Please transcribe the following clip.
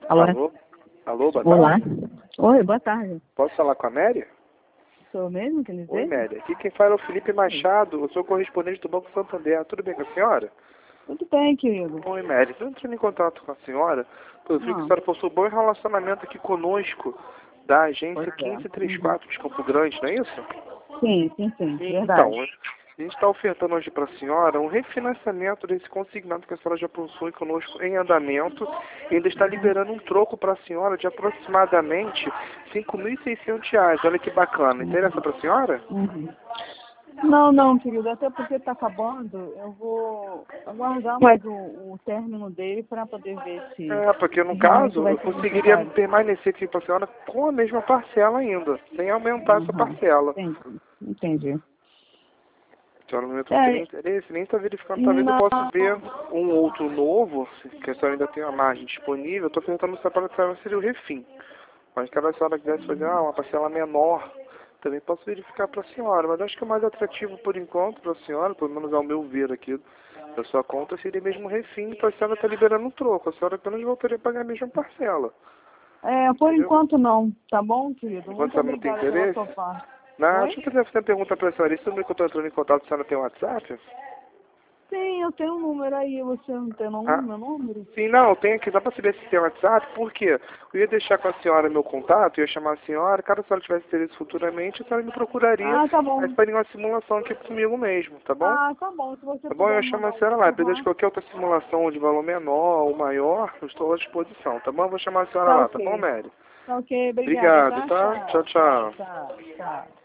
Alô? Alô? Alô, boa Olá. tarde. Oi, boa tarde. Posso falar com a Mary? Sou mesmo, quer Oi, dizer? Mary. Aqui quem fala é o Felipe Machado. Eu sou correspondente do Banco Santander. Tudo bem com a senhora? Tudo bem, querido. Oi, Mary. Estou entrando em contato com a senhora, porque eu vi que a Não. senhora possui um bom relacionamento aqui conosco da Pois agência é. 1534 de Campo Grande, não é isso? Sim, Então, verdade. a gente está ofertando hoje para a senhora um refinanciamento desse consignado que a senhora já possui conosco em andamento e ainda está liberando um troco para a senhora de aproximadamente R$ 5.600. Olha que bacana. Interessa para a senhora? Uhum. Não, querido, até porque está acabando, eu vou aguardar mais o término dele para poder ver se Porque no realmente caso vai eu ser conseguiria necessário. permanecer aqui para a senhora com a mesma parcela ainda, sem aumentar essa Uhum. parcela. Entendi. A senhora no momento não teria É, interesse, nem está verificando, talvez eu não, possa ver um outro novo, que a senhora ainda tem uma margem disponível. Eu estou perguntando se a senhora seria o refim. Mas caso a senhora quisesse fazer uma parcela menor, também posso verificar para a senhora. Mas acho que o mais atrativo por enquanto para a senhora, pelo menos ao meu ver aqui da sua conta, seria mesmo o refim, para a senhora estar liberando um troco. A senhora apenas voltaria a pagar a mesma parcela. por Entendeu? enquanto não, tá bom, querido? Enquanto a Muito senhora não tem obrigada pela interesse? sua parte. Não, Oi? deixa eu fazer uma pergunta para a senhora. Isso número que eu estou entrando em contato, a senhora tem um WhatsApp? Sim, eu tenho um número aí, você não tem Ah, meu número? sim, não, eu tenho aqui, dá para saber se tem WhatsApp, por quê? Eu ia deixar com a senhora meu contato, eu ia chamar a senhora, caso a senhora tivesse interesse futuramente, a senhora me procuraria, Ah, tá aí bom. faria uma simulação aqui comigo mesmo, tá bom? Ah, tá bom. Se você Tá bom? puder Eu me chamo a mandar senhora um. lá, apesar de Aham. qualquer outra simulação de valor menor ou maior, eu estou à disposição, tá bom? Eu vou chamar a senhora Tá lá, tá bom, ok. Mary? Tá ok, obrigada, Obrigado, tá? tá? Tchau, Tchau, tchau. tchau.